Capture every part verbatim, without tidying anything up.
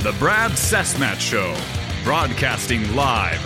The Brad Cessmat Show, broadcasting live.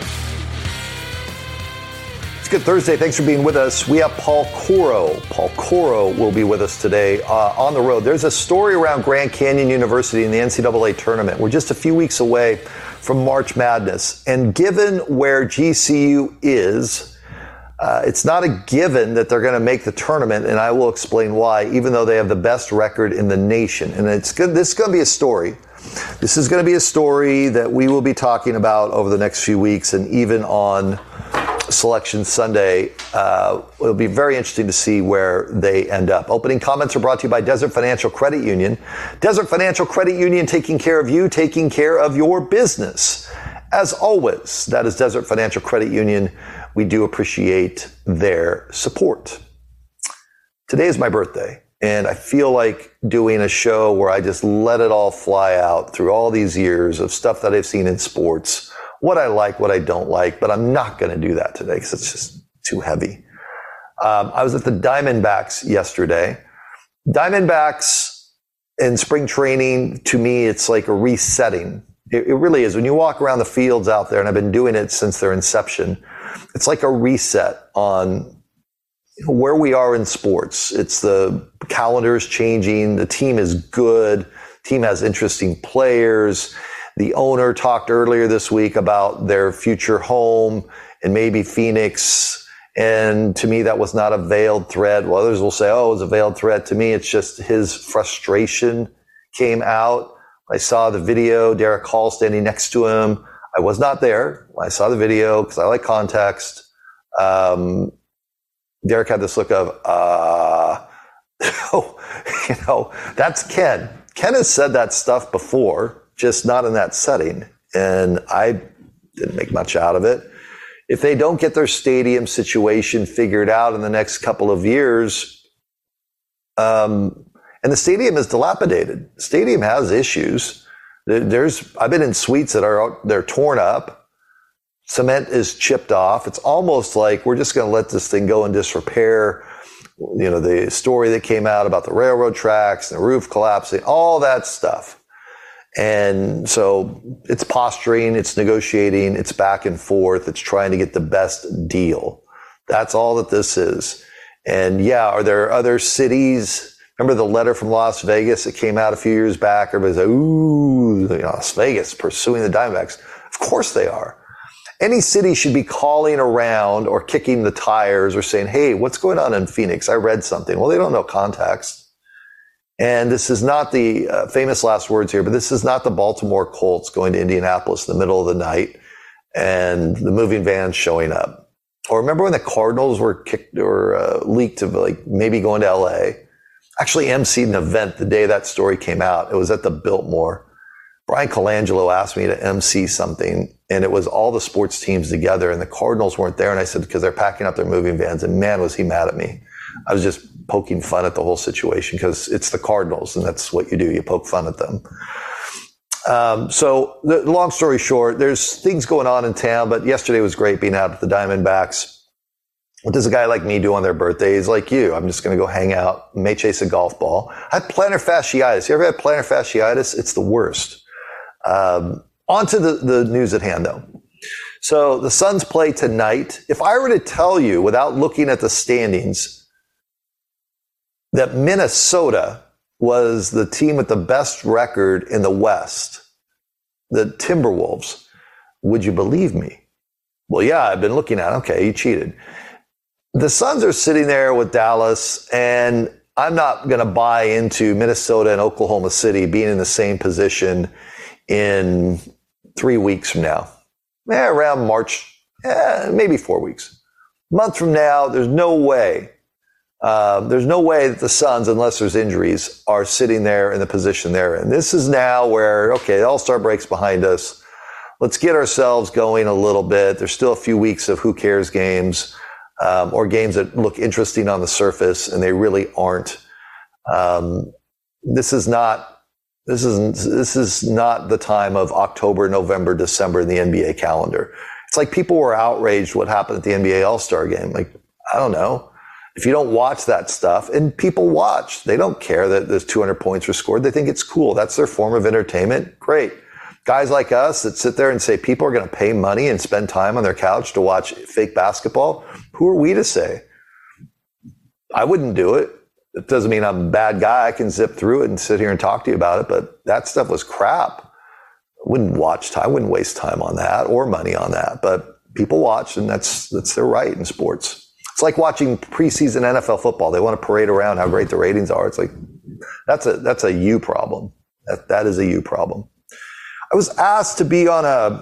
It's Good Thursday. Thanks for being with us. We have Paul Coro. Paul Coro will be with us today uh, on the road. There's a story around Grand Canyon University in the N C double A tournament. We're just a few weeks away from March Madness. And given where G C U is, uh, it's not a given that they're going to make the tournament, and I will explain why, even though they have the best record in the nation. And it's good. This is going to be a story. This is going to be a story that we will be talking about over the next few weeks, and even on Selection Sunday. Uh, it'll be very interesting to see where they end up. Opening comments are brought to you by Desert Financial Credit Union. Desert Financial Credit Union, taking care of you, taking care of your business. As always, that is Desert Financial Credit Union. We do appreciate their support. Today is my birthday, and I feel like doing a show where I just let it all fly out through all these years of stuff that I've seen in sports, what I like, what I don't like, but I'm not going to do that today because it's just too heavy. Um, I was at the Diamondbacks yesterday. Diamondbacks in spring training, to me, it's like a resetting. It, it really is. When you walk around the fields out there, and I've been doing it since their inception, it's like a reset on where we are in sports. It's the calendar is changing. The team is good. The team has interesting players. The owner talked earlier this week about their future home and maybe Phoenix. And to me, that was not a veiled threat. Well, others will say, oh, it was a veiled threat. To me, it's just his frustration came out. I saw the video, Derek Hall standing next to him. I was not there. I saw the video because I like context. Um, Derek had this look of, uh, you know, that's Ken. Ken has said that stuff before, just not in that setting. And I didn't make much out of it. If they don't get their stadium situation figured out in the next couple of years, um, and the stadium is dilapidated. The stadium has issues. There's, I've been in suites that are, they're torn up. Cement is chipped off. It's almost like we're just going to let this thing go in disrepair. You know, the story that came out about the railroad tracks and the roof collapsing, all that stuff. And so it's posturing, it's negotiating, it's back and forth, it's trying to get the best deal. That's all that this is. And yeah, are there other cities? Remember the letter from Las Vegas that came out a few years back? Everybody's like, ooh, you know, Las Vegas pursuing the Diamondbacks. Of course they are. Any city should be calling around or kicking the tires or saying, hey, what's going on in Phoenix? I read something. Well, they don't know context. And this is not the uh, famous last words here, but this is not the Baltimore Colts going to Indianapolis in the middle of the night and the moving vans showing up. Or remember when the Cardinals were kicked or uh, leaked to like maybe going to L A? Actually emceed an event the day that story came out. It was at the Biltmore. Brian Colangelo asked me to emcee something, and it was all the sports teams together, and the Cardinals weren't there. And I said, because they're packing up their moving vans. And man, was he mad at me. I was just poking fun at the whole situation because it's the Cardinals, and that's what you do. You poke fun at them. Um, so the long story short, there's things going on in town, but yesterday was great being out at the Diamondbacks. What does a guy like me do on their birthdays? Like you, I'm just going to go hang out, may chase a golf ball. I have plantar fasciitis. You ever had plantar fasciitis? It's the worst. Um, on to the, the news at hand, though. So the Suns play tonight. If I were to tell you, without looking at the standings, that Minnesota was the team with the best record in the West, the Timberwolves, would you believe me? Well, yeah, I've been looking at it. Okay, you cheated. The Suns are sitting there with Dallas, and I'm not going to buy into Minnesota and Oklahoma City being in the same position in three weeks from now. Eh, around March, eh, maybe four weeks. A month from now, there's no way. Uh, there's no way that the Suns, unless there's injuries, are sitting there in the position they're in. This is now where, okay, the All-Star break's behind us. Let's get ourselves going a little bit. There's still a few weeks of who cares games, um, or games that look interesting on the surface, and they really aren't. Um, this is not This is this is not the time of October, November, December in the N B A calendar. It's like people were outraged what happened at the N B A All-Star game. Like, I don't know. If you don't watch that stuff, and people watch, they don't care that there's two hundred points were scored. They think it's cool. That's their form of entertainment. Great. guys like us that sit there and say people are going to pay money and spend time on their couch to watch fake basketball, who are we to say? I wouldn't do it. It doesn't mean I'm a bad guy. I can zip through it and sit here and talk to you about it, but that stuff was crap. I wouldn't watch time. I wouldn't waste time on that or money on that, but people watch, and that's that's their right in sports. It's like watching preseason N F L football. They want to parade around how great the ratings are. It's like, that's a that's a you problem. That that is a you problem. I was asked to be on a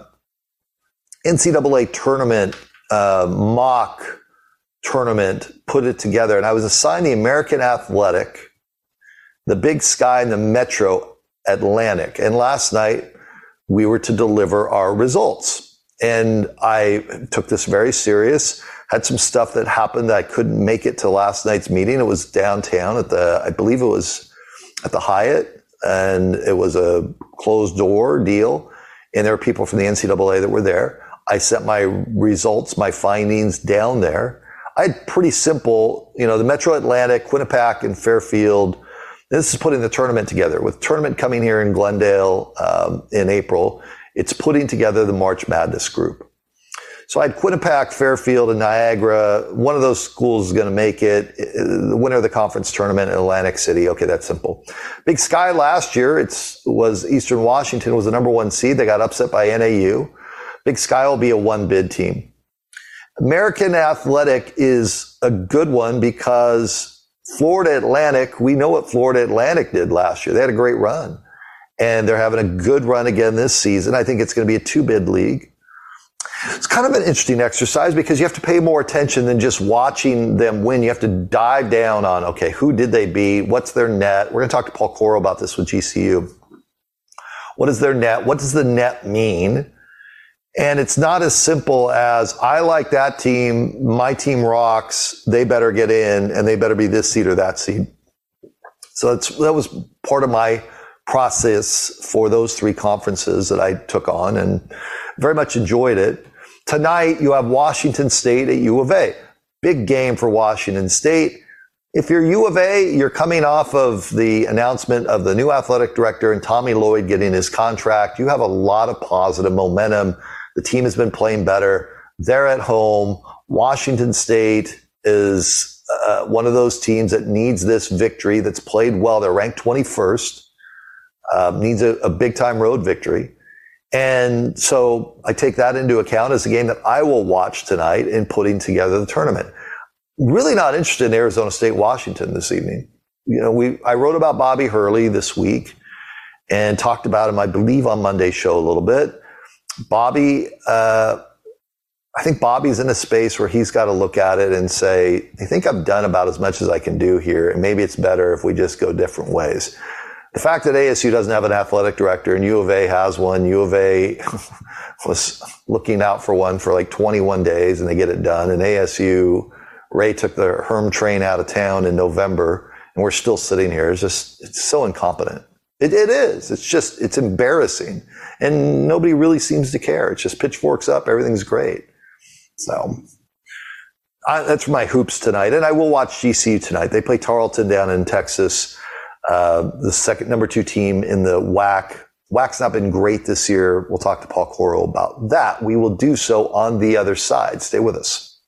N C double A tournament, uh, mock tournament, put it together, and I was assigned the American Athletic, the Big Sky, and the Metro Atlantic. And last night we were to deliver our results, and I took this very serious. Had some stuff that happened that I couldn't make it to last night's meeting. It was downtown at the, I believe it was at the Hyatt, and it was a closed door deal. And there were people from the N C double A that were there. I sent my results, my findings down there. I had pretty simple, you know, the Metro Atlantic, Quinnipiac, and Fairfield. This is putting the tournament together. With tournament coming here in Glendale um, in April, it's putting together the March Madness group. So I had Quinnipiac, Fairfield, and Niagara. One of those schools is going to make it. The winner of the conference tournament in Atlantic City. Okay, that's simple. Big Sky last year, it's was Eastern Washington was the number one seed. They got upset by N A U. Big Sky will be a one bid team. American Athletic is a good one because Florida Atlantic, we know what Florida Atlantic did last year. They had a great run, and they're having a good run again this season. I think it's going to be a two bid league. It's kind of an interesting exercise because you have to pay more attention than just watching them win. You have to dive down on, okay, who did they beat? What's their net? We're going to talk to Paul Coro about this with G C U. What is their net? What does the net mean? And it's not as simple as, I like that team, my team rocks, they better get in, and they better be this seed or that seed. So that's, that was part of my process for those three conferences that I took on, and very much enjoyed it. Tonight, you have Washington State at U of A. Big game for Washington State. If you're U of A, you're coming off of the announcement of the new athletic director and Tommy Lloyd getting his contract. You have a lot of positive momentum. The team has been playing better. They're at home. Washington State is uh, one of those teams that needs this victory, that's played well. They're ranked twenty-first, uh, needs a, a big-time road victory. And so I take that into account as a game that I will watch tonight in putting together the tournament. Really not interested in Arizona State, Washington this evening. You know, we I wrote about Bobby Hurley this week and talked about him, I believe, on Monday's show a little bit. Bobby, uh, I think Bobby's in a space where he's got to look at it and say, I think I've done about as much as I can do here, and maybe it's better if we just go different ways. The fact that A S U doesn't have an athletic director and U of A has one, U of A was looking out for one for like twenty-one days and they get it done. And A S U, Ray took the Herm train out of town in November and we're still sitting here. It's just, it's so incompetent. It, it is. It's just, it's embarrassing. And nobody really seems to care. It's just pitchforks up. Everything's great. So I, that's my hoops tonight. And I will watch G C U tonight. They play Tarleton down in Texas. Uh, the second number two team in the W A C. W A C's not been great this year. We'll talk to Paul Coro about that. We will do so on the other side. Stay with us.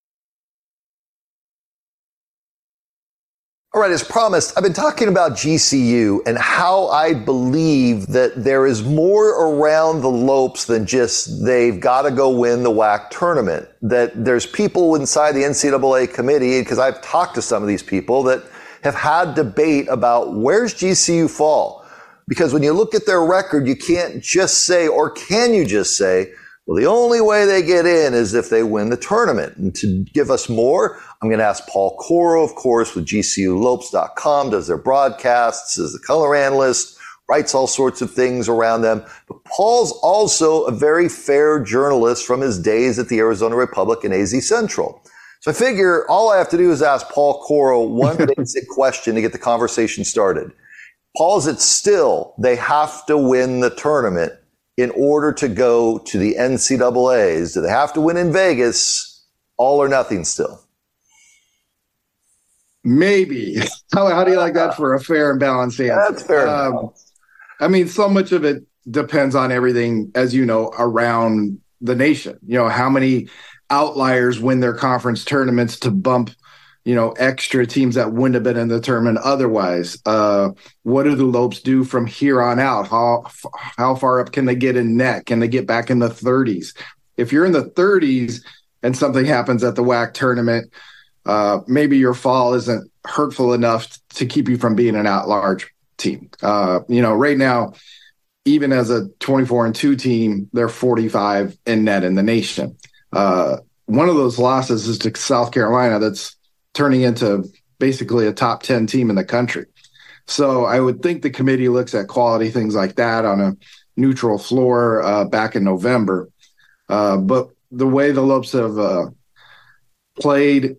All right, as promised, I've been talking about G C U and how I believe that there is more around the Lopes than just they've got to go win the W A C tournament. That there's people inside the N C double A committee, because I've talked to some of these people, that have had debate about where's G C U fall. Because when you look at their record, you can't just say, or can you just say, well, the only way they get in is if they win the tournament. And to give us more, I'm going to ask Paul Coro, of course, with G C U Lopes dot com, does their broadcasts, is the color analyst, writes all sorts of things around them. But Paul's also a very fair journalist from his days at the Arizona Republic and A Z Central. So I figure all I have to do is ask Paul Coro one basic question to get the conversation started. Paul, is it still they have to win the tournament in order to go to the N C double A's? Do they have to win in Vegas? All or nothing still? Maybe. How, how do you like that for a fair and balanced answer? That's fair. Um, I mean, so much of it depends on everything, as you know, around the nation. You know, how many outliers win their conference tournaments to bump, you know, extra teams that wouldn't have been in the tournament otherwise. Uh, what do the Lopes do from here on out? How how far up can they get in net? Can they get back in the thirties? If you're in the thirties and something happens at the W A C tournament, uh, maybe your fall isn't hurtful enough to keep you from being an at-large team. Uh, you know, right now, even as a twenty-four and two team, they're forty-five in net in the nation. Uh, one of those losses is to South Carolina that's turning into basically a top ten team in the country. So I would think the committee looks at quality things like that on a neutral floor uh, back in November. Uh, but the way the Lopes have uh, played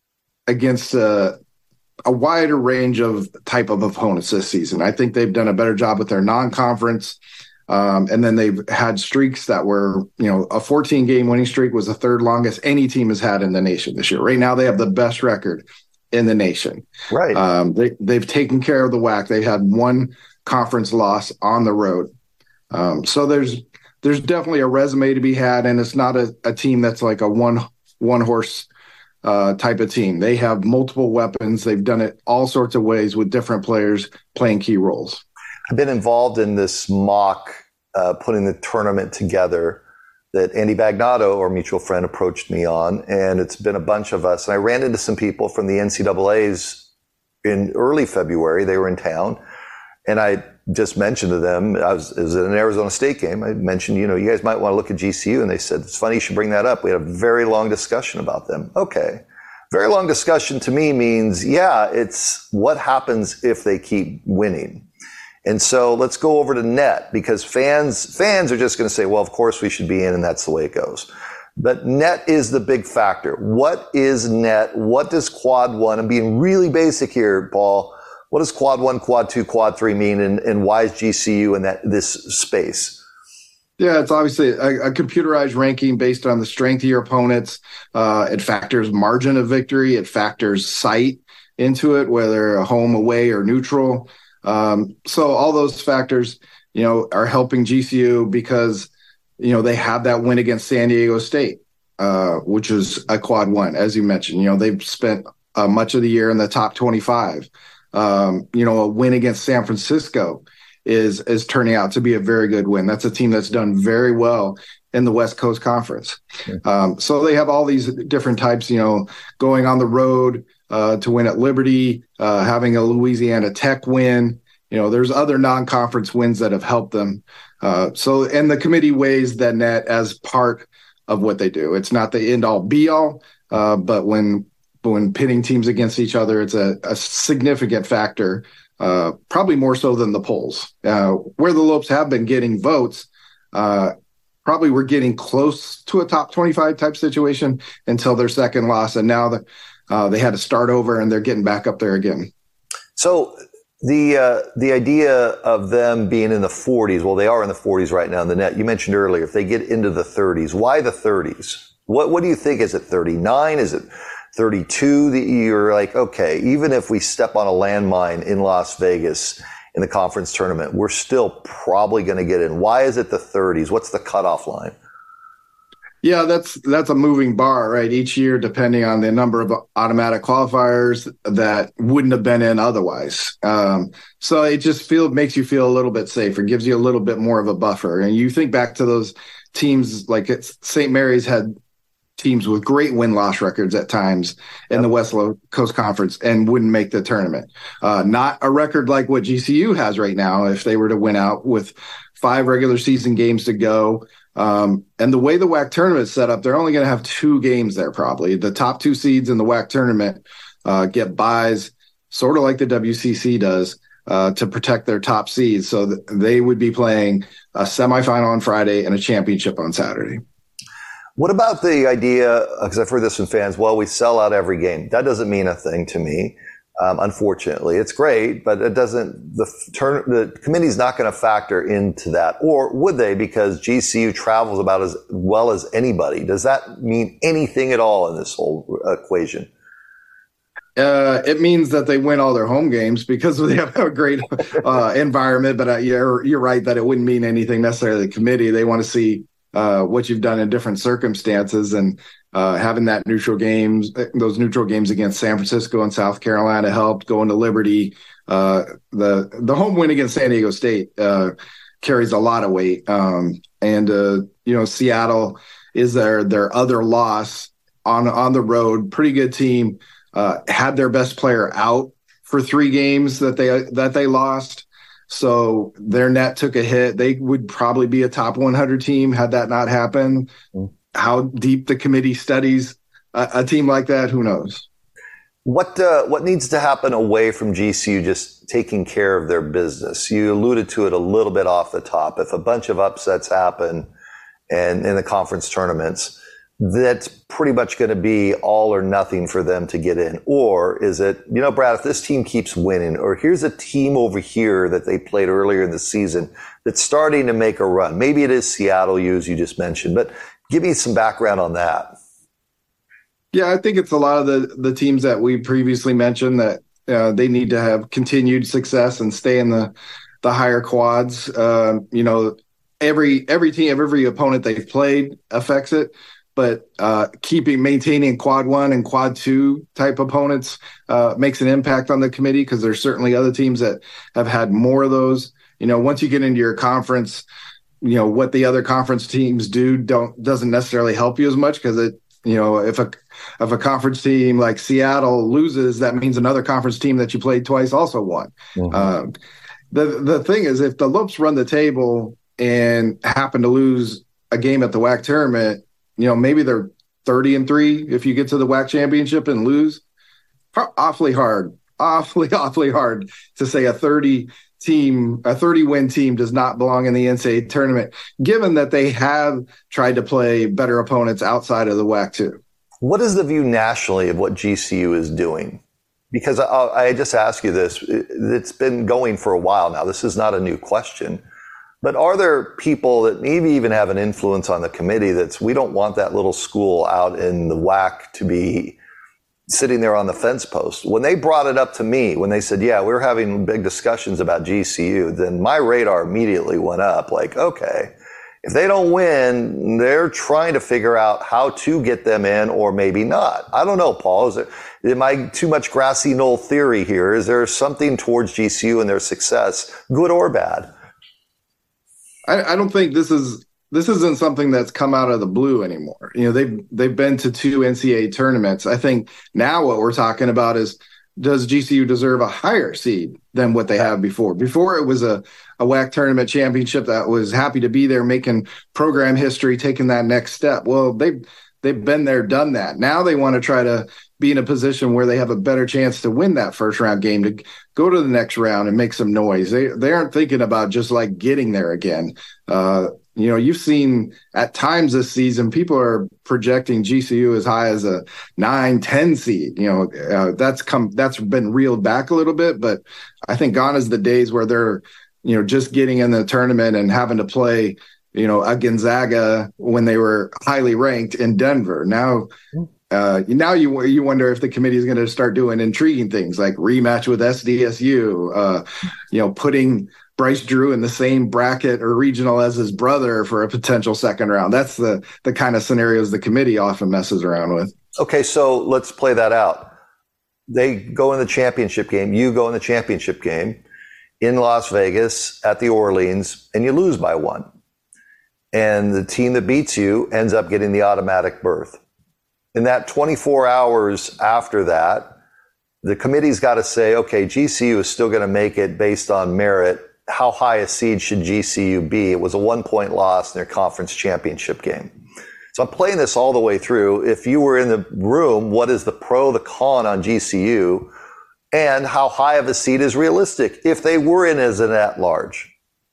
against uh, a wider range of type of opponents this season, I think they've done a better job with their non-conference. Um, and then they've had streaks that were, you know, a fourteen game winning streak was the third longest any team has had in the nation this year. Right now, they have the best record in the nation. Right. Um, they, they've taken care of the W A C. They had one conference loss on the road. Um, so there's there's definitely a resume to be had, and it's not a, a team that's like a one one horse uh, type of team. They have multiple weapons. They've done it all sorts of ways with different players playing key roles. I've been involved in this mock, uh, putting the tournament together that Andy Bagnato, our mutual friend, approached me on. And it's been a bunch of us. And I ran into some people from the N C double A's in early February. They were in town. And I just mentioned to them, I was, it was at an Arizona State game. I mentioned, you know, you guys might want to look at G C U. And they said, it's funny you should bring that up. We had a very long discussion about them. Okay. Very long discussion to me means, yeah, it's what happens if they keep winning. And so let's go over to net, because fans fans are just going to say, well, of course we should be in, and that's the way it goes. But net is the big factor. What is net? What does quad one? I'm being really basic here, Paul. What does quad one, quad two, quad three mean, and, and why is G C U in that this space? Yeah, it's obviously a, a computerized ranking based on the strength of your opponents. Uh, it factors margin of victory. It factors site into it, whether a home, away, or neutral. Um, so all those factors, you know, are helping G C U because, you know, they have that win against San Diego State, uh, which is a quad one, as you mentioned. You know, they've spent uh, much of the year in the top twenty-five. Um, you know, a win against San Francisco is is turning out to be a very good win. That's a team that's done very well in the West Coast Conference. Okay. Um, so they have all these different types, you know, going on the road uh, to win at Liberty, uh, having a Louisiana Tech win. You know, there's other non-conference wins that have helped them. Uh, so, and the committee weighs that net as part of what they do. It's not the end-all, be-all, uh, but when when pitting teams against each other, it's a, a significant factor, uh, probably more so than the polls. Uh, where the Lopes have been getting votes, uh, probably we're getting close to a top twenty-five type situation until their second loss, and now the, uh, they had to start over, and they're getting back up there again. So the uh, the idea of them being in the forties, well, they are in the forties right now in the net. You mentioned earlier, if they get into the thirties, why the thirties? What what do you think? Is it thirty-nine? Is it thirty-two that you're like, okay, even if we step on a landmine in Las Vegas in the conference tournament, we're still probably going to get in? Why is it the thirties? What's the cutoff line? Yeah, that's that's a moving bar, right? Each year, depending on the number of automatic qualifiers that wouldn't have been in otherwise. Um, so it just feel makes you feel a little bit safer, gives you a little bit more of a buffer. And you think back to those teams, like Saint Mary's had teams with great win-loss records at times in yep. the West Coast Conference and wouldn't make the tournament. Uh, not a record like what G C U has right now if they were to win out with five regular season games to go. Um, and the way the W A C tournament is set up, they're only going to have two games there probably. The top two seeds in the W A C tournament uh, get buys, sort of like the W C C does, uh, to protect their top seeds. So th- they would be playing a semifinal on Friday and a championship on Saturday. What about the idea, because I've heard this from fans, well, we sell out every game. That doesn't mean a thing to me. Um, unfortunately, it's great, but it doesn't, the turn, the committee's not going to factor into that. Or would they? Because G C U travels about as well as anybody. Does that mean anything at all in this whole equation? Uh, it means that they win all their home games because they have a great uh, environment. But uh, you're, you're right that it wouldn't mean anything necessarily to the committee. They want to see uh, what you've done in different circumstances, and uh, having that neutral games, those neutral games against San Francisco and South Carolina helped. Going to Liberty, uh, the the home win against San Diego State uh, carries a lot of weight. Um, and uh, you know, Seattle is their their other loss on on the road. Pretty good team. Uh, had their best player out for three games that they that they lost, so their net took a hit. They would probably be a top one hundred team had that not happened. Mm. How deep the committee studies a, a team like that, who knows? What uh, what needs to happen away from G C U just taking care of their business? You alluded to it a little bit off the top. If a bunch of upsets happen and in the conference tournaments, that's pretty much going to be all or nothing for them to get in? Or is it, you know, Brad, if this team keeps winning, or here's a team over here that they played earlier in the season that's starting to make a run? Maybe it is Seattle, as you just mentioned, but give me some background on that. Yeah, I think it's a lot of the, the teams that we previously mentioned that uh, they need to have continued success and stay in the, the higher quads. Uh, you know, every, every team, every opponent they've played affects it. But uh, keeping, maintaining quad one and quad two type opponents uh, makes an impact on the committee, because there's certainly other teams that have had more of those. You know, once you get into your conference, you know, what the other conference teams do don't doesn't necessarily help you as much, because it, you know, if a if a conference team like Seattle loses, that means another conference team that you played twice also won. Mm-hmm. Uh, the the thing is, if the Lopes run the table and happen to lose a game at the W A C tournament, you know, maybe they're thirty and three if you get to the W A C championship and lose. Awfully hard, awfully, awfully hard to say a thirty team, a thirty win team does not belong in the N C double A tournament, given that they have tried to play better opponents outside of the W A C too. What is the view nationally of what G C U is doing? Because I, I just ask you this, it's been going for a while now. This is not a new question. But are there people that maybe even have an influence on the committee that's, we don't want that little school out in the W A C to be sitting there on the fence post? When they brought it up to me, when they said, yeah, we're having big discussions about G C U, then my radar immediately went up. Like, okay, if they don't win, they're trying to figure out how to get them in, or maybe not. I don't know, Paul. Is it, am I too much grassy knoll theory here? Is there something towards G C U and their success, good or bad? I don't think this is this isn't something that's come out of the blue anymore. You know, they've they've been to two N C double A tournaments. I think now what we're talking about is, does G C U deserve a higher seed than what they have before? Before it was a, a W A C tournament championship that was happy to be there, making program history, taking that next step. Well, they've they've been there, done that. Now they want to try to be in a position where they have a better chance to win that first round game, to go to the next round and make some noise. They they aren't thinking about just like getting there again. Uh, you know, you've seen at times this season, people are projecting G C U as high as a nine, ten seed. You know, uh, that's come, that's been reeled back a little bit, but I think gone is the days where they're, you know, just getting in the tournament and having to play, you know, a Gonzaga when they were highly ranked in Denver. Now, Uh, now you you wonder if the committee is going to start doing intriguing things like rematch with S D S U, uh, you know, putting Bryce Drew in the same bracket or regional as his brother for a potential second round. That's the the kind of scenarios the committee often messes around with. Okay, so let's play that out. They go in the championship game. You go in the championship game in Las Vegas at the Orleans, and you lose by one. And the team that beats you ends up getting the automatic berth. In that twenty-four hours after that, the committee's got to say, okay, G C U is still going to make it based on merit. How high a seed should G C U be? It was a one-point loss in their conference championship game. So I'm playing this all the way through. If you were in the room, what is the pro, the con on G C U? And how high of a seed is realistic if they were in as an at-large?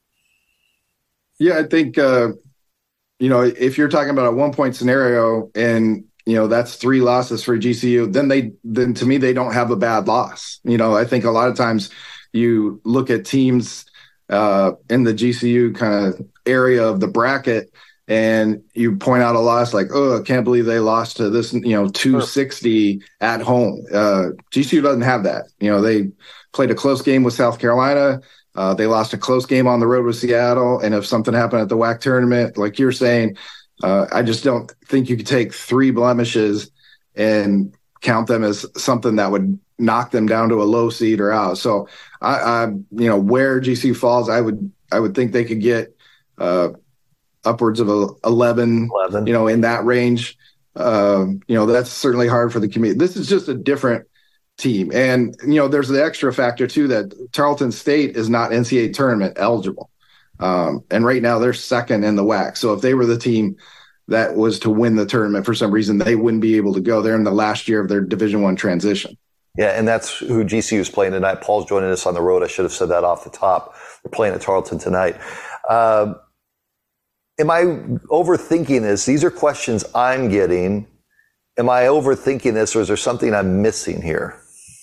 Yeah, I think, uh, you know, if you're talking about a one-point scenario and you know, that's three losses for G C U, then they, then to me, they don't have a bad loss. You know, I think a lot of times you look at teams uh, in the G C U kind of area of the bracket and you point out a loss like, oh, I can't believe they lost to this, you know, two sixty at home. Uh, G C U doesn't have that. You know, they played a close game with South Carolina. Uh, they lost a close game on the road with Seattle. And if something happened at the W A C tournament, like you're saying, uh, I just don't think you could take three blemishes and count them as something that would knock them down to a low seed or out. So I, I you know, where G C U falls, I would, I would think they could get uh, upwards of a eleven, eleven, you know, in that range. Uh, you know, that's certainly hard for the community. This is just a different team. And, you know, there's the extra factor too, that Tarleton State is not N C double A tournament eligible. Um, and right now they're second in the W A C. So if they were the team that was to win the tournament for some reason, they wouldn't be able to go. They're in the last year of their Division One transition. Yeah, and that's who G C U is playing tonight. Paul's joining us on the road. I should have said that off the top. They're playing at Tarleton tonight. Uh, am I overthinking this? These are questions I'm getting. Am I overthinking this, or is there something I'm missing here?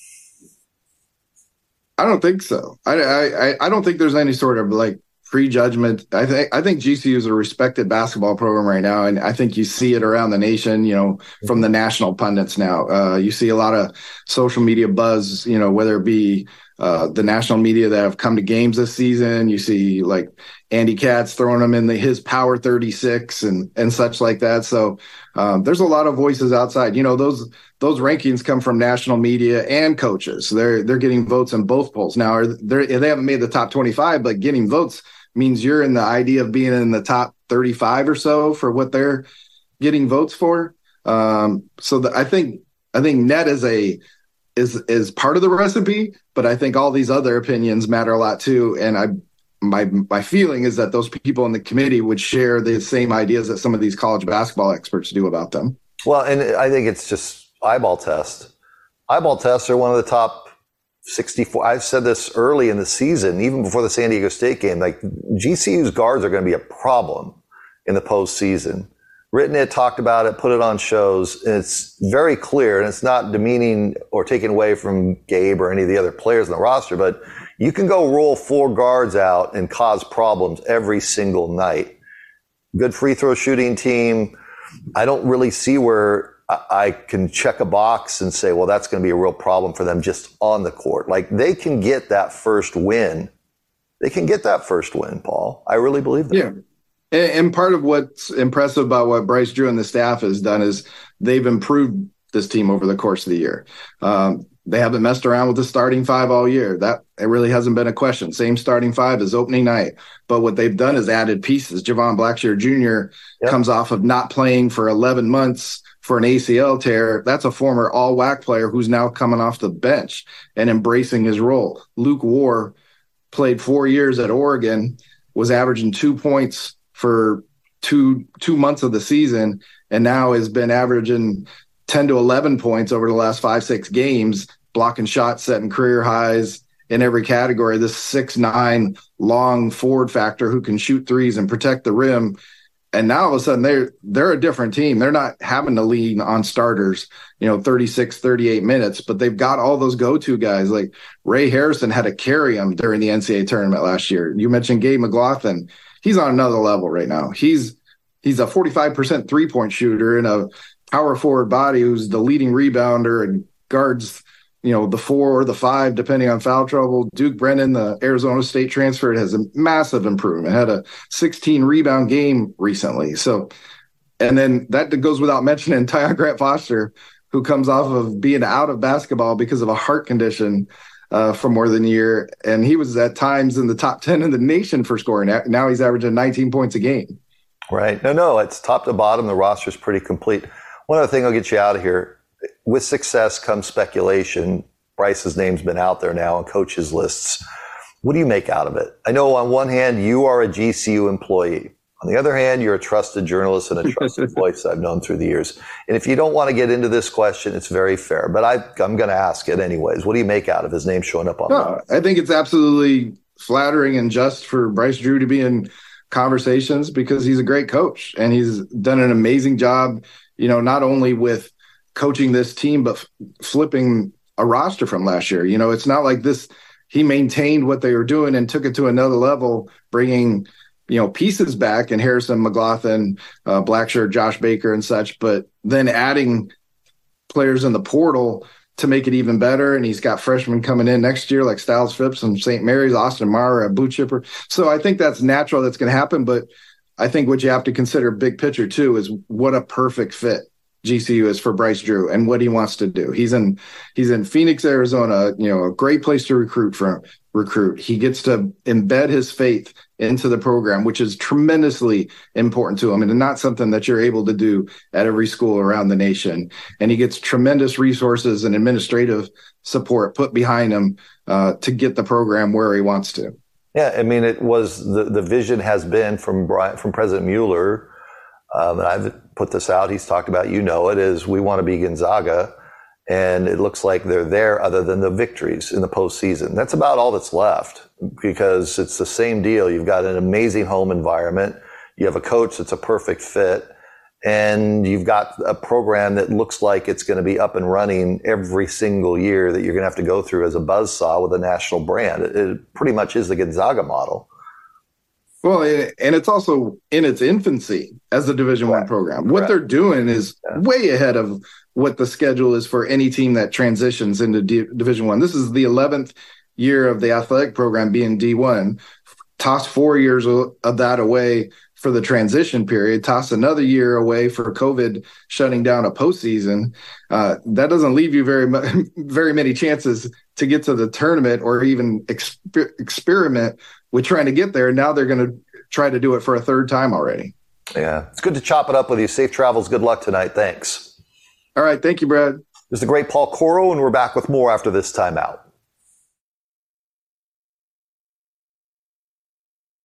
I don't think so. I, I, I don't think there's any sort of like prejudgment. I think I think G C U is a respected basketball program right now, and I think you see it around the nation. You know, from the national pundits now, uh, you see a lot of social media buzz. You know, whether it be uh, the national media that have come to games this season, you see like Andy Katz throwing them in the his Power thirty-six and and such like that. So um, there's a lot of voices outside. You know, those those rankings come from national media and coaches. They're they're getting votes in both polls now. They they haven't made the top twenty-five, but getting votes means you're in the idea of being in the top thirty-five or so for what they're getting votes for. Um, so the, I think I think net is a is is part of the recipe, but I think all these other opinions matter a lot too. And I my my feeling is that those people in the committee would share the same ideas that some of these college basketball experts do about them. Well, and I think it's just eyeball test. Eyeball tests are one of the top sixty-four. I've said this early in the season, even before the San Diego State game, like G C U's guards are going to be a problem in the postseason. Written it, talked about it, put it on shows. And it's very clear, and it's not demeaning or taken away from Gabe or any of the other players on the roster, but you can go roll four guards out and cause problems every single night. Good free throw shooting team. I don't really see where I can check a box and say, well, that's going to be a real problem for them just on the court. Like, they can get that first win. They can get that first win, Paul. I really believe that. Yeah. And part of what's impressive about what Bryce Drew and the staff has done is they've improved this team over the course of the year. Um, they haven't messed around with the starting five all year. That it really hasn't been a question. Same starting five as opening night. But what they've done is added pieces. Javon Blackshear Junior Yep. comes off of not playing for eleven months for an A C L tear. That's a former all W A C player who's now coming off the bench and embracing his role. Luke War played four years at Oregon, was averaging two points for two two months of the season, and now has been averaging ten to eleven points over the last five, six games, blocking shots, setting career highs in every category. This six nine long forward factor who can shoot threes and protect the rim. And now all of a sudden they're they're a different team. They're not having to lean on starters, you know, thirty-six, thirty-eight minutes, but they've got all those go-to guys. Like Ray Harrison had to carry them during the N C double A tournament last year. You mentioned Gabe McLaughlin. He's on another level right now. He's he's a forty-five percent three-point shooter and a power forward body who's the leading rebounder and guards, you know, the four or the five, depending on foul trouble. Duke Brennan, the Arizona State transfer, has a massive improvement. Had a sixteen rebound game recently. So, and then that goes without mentioning Tyon Grant Foster, who comes off of being out of basketball because of a heart condition uh, for more than a year. And he was at times in the top ten in the nation for scoring. Now he's averaging nineteen points a game. Right. No, no, it's top to bottom. The roster is pretty complete. One other thing I'll get you out of here. With success comes speculation. Bryce's name's been out there now on coaches' lists. What do you make out of it? I know on one hand, you are a G C U employee. On the other hand, you're a trusted journalist and a trusted voice I've known through the years. And if you don't want to get into this question, it's very fair. But I, I'm going to ask it anyways. What do you make out of his name showing up on no, I think it's absolutely flattering and just for Bryce Drew to be in conversations because he's a great coach. And he's done an amazing job, you know, not only with coaching this team, but f- flipping a roster from last year. You know, it's not like this. He maintained what they were doing and took it to another level, bringing you know, pieces back and Harrison McLaughlin, uh, Blackshirt, Josh Baker and such, but then adding players in the portal to make it even better. And he's got freshmen coming in next year like Styles Phipps from Saint Mary's, Austin Mara, a blue chipper. So I think that's natural. That's going to happen. But I think what you have to consider big picture too is what a perfect fit G C U is for Bryce Drew and what he wants to do. He's in he's in Phoenix, Arizona, you know, a great place to recruit from recruit. He gets to embed his faith into the program, which is tremendously important to him and not something that you're able to do at every school around the nation. And he gets tremendous resources and administrative support put behind him uh, to get the program where he wants to. Yeah, I mean, it was the, the vision has been from Brian, from President Mueller, um, and I've put this out. He's talked about, you know, it is we want to be Gonzaga, and it looks like they're there other than the victories in the postseason. That's about all that's left because it's the same deal. You've got an amazing home environment. You have a coach that's a perfect fit. And you've got a program that looks like it's going to be up and running every single year that you're going to have to go through as a buzzsaw with a national brand. It, it pretty much is the Gonzaga model. Well, and it's also in its infancy as a Division One program. What Correct. they're doing is yeah. way ahead of what the schedule is for any team that transitions into D- Division One. This is the eleventh year of the athletic program being D one. Toss four years of that away for the transition period, toss another year away for COVID shutting down a postseason. Uh, that doesn't leave you very much, very many chances to get to the tournament or even exper- experiment with trying to get there. Now they're going to try to do it for a third time already. Yeah, it's good to chop it up with you. Safe travels. Good luck tonight. Thanks. All right. Thank you, Brad. This is the great Paul Coro, and we're back with more after this timeout.